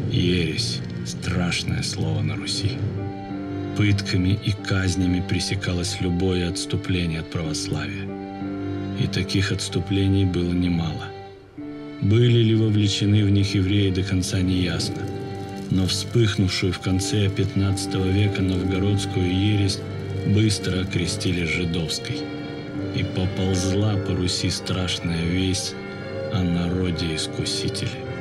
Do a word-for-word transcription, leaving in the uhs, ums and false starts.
Ересь – страшное слово на Руси. Пытками и казнями пресекалось любое отступление от православия. И таких отступлений было немало. Были ли вовлечены в них евреи, до конца не ясно. Но вспыхнувшую в конце пятнадцатого века новгородскую ересь быстро окрестили жидовской. И поползла по Руси страшная весть о народе-искусителе.